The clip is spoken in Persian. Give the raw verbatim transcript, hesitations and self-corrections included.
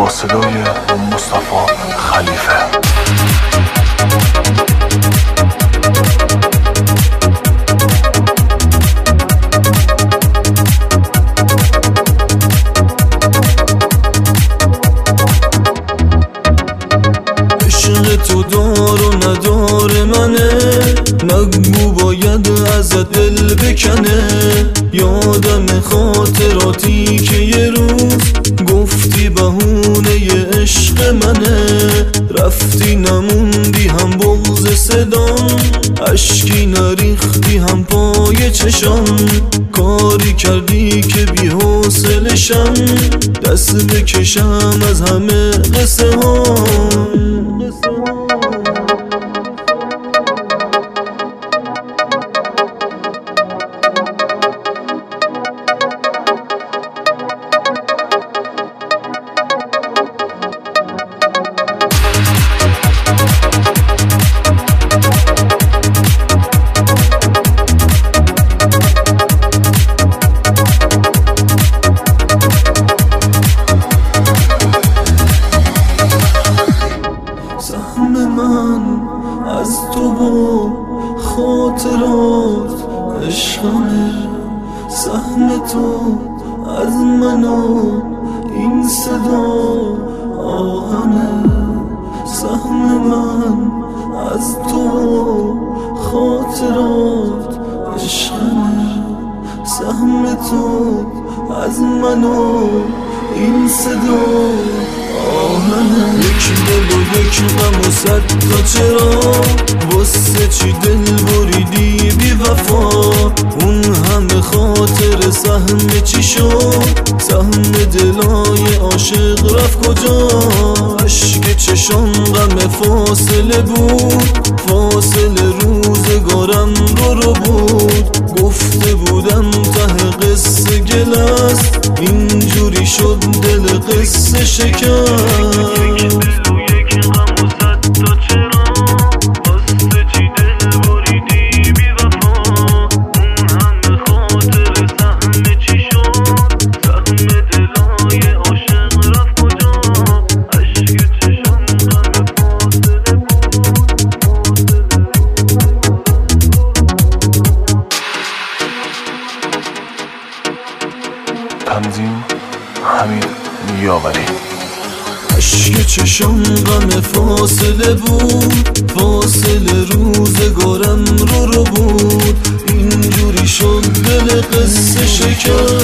با صدای مصطفی خلیفه. تو دار و ندار منه، نگو باید ازت دل بکنه. یادم خاطراتی که یه روز گفتی بهونه ی عشق منه. رفتی نموندی هم بغض صدام، اشکی نریختی هم پای چشام. کاری کردی که بی حوصله‌شم، دست بکشم از همه قصه ها. من از تو با خاطرات عشقانه، سهم تو از من و این صدا آهنه. سهم من از تو خاطرات عشقانه، سهم تو از من و این صدا آهنه. یک دل و یک غم و صد تا چرا، واسه چی دل بریدی بی وفا. اون همه خاطر سهم چی شد، سهم دلای عاشق رفت کجا. عشق چشام غم فاصله بود، فاصله روزگارم رو رو بود. گفته بودم ته قصه گل است، اینجوری شد دل قصه شکست. تنظیم حمید یاوری. عشق چشم غم فاصله بود، فاصله روزگارم رو رو بود. اینجوری شد دل قصه شکست.